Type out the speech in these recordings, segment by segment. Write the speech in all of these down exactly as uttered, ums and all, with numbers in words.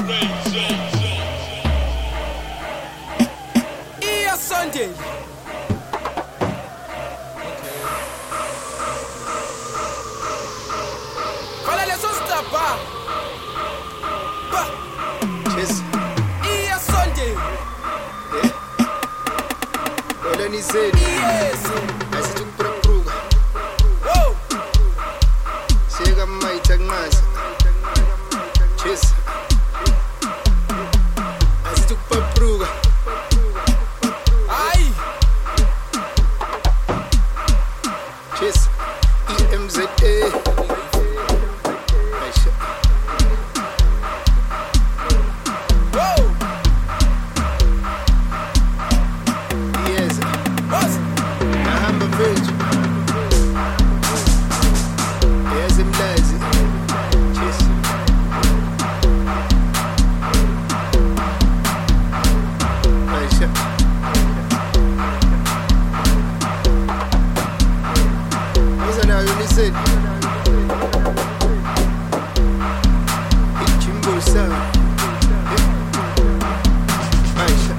Iya Sunday. Fala leso stapa. Ba. Yes. Iya Sunday. Olha nizeli. Yes. Asithukuphruka. Oh. Siyeka mayitha kunqaza. Yes. Asithukuphruka. Ai. Yes. E M Z A. Aisha. Oh. Yes. Boss. Nahamba mfethu. Yes mlazi. Yes. Aisha. Uzana uniseni. Ichimbo sawa. Aisha.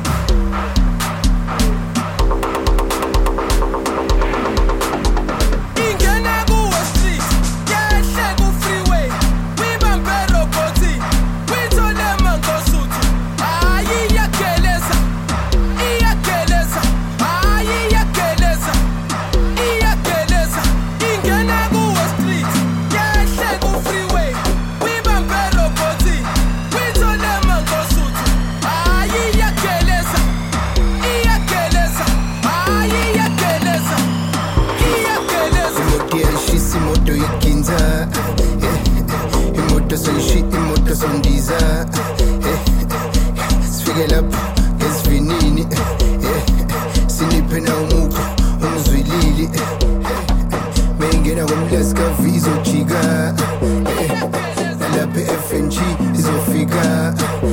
Ingena ku street, yehle ku freeway. Wibambe roboti, withole mangosuthu. Ayi yageleza, iyageleza. Ayi yageleza, iyageleza. Ingena ku street, yehle ku freeway. Wibambe roboti, withole mangosuthu. Ayi yageleza, iyageleza. Ayi yageleza, iyageleza. Imoto yashisa imoto yiginza. Imoto soyishi imoto sondiza. Sifike lapho ngesivinini. Siniphe na umukho ungizwilili. Mengena komlazi kavizo jika. Nalapha e-F N G izofika.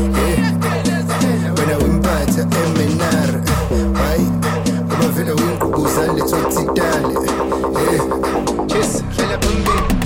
Wena wimpatha emenar. Hayi ngoba vele winkukuza lethothidale. Yes, hlala phambili.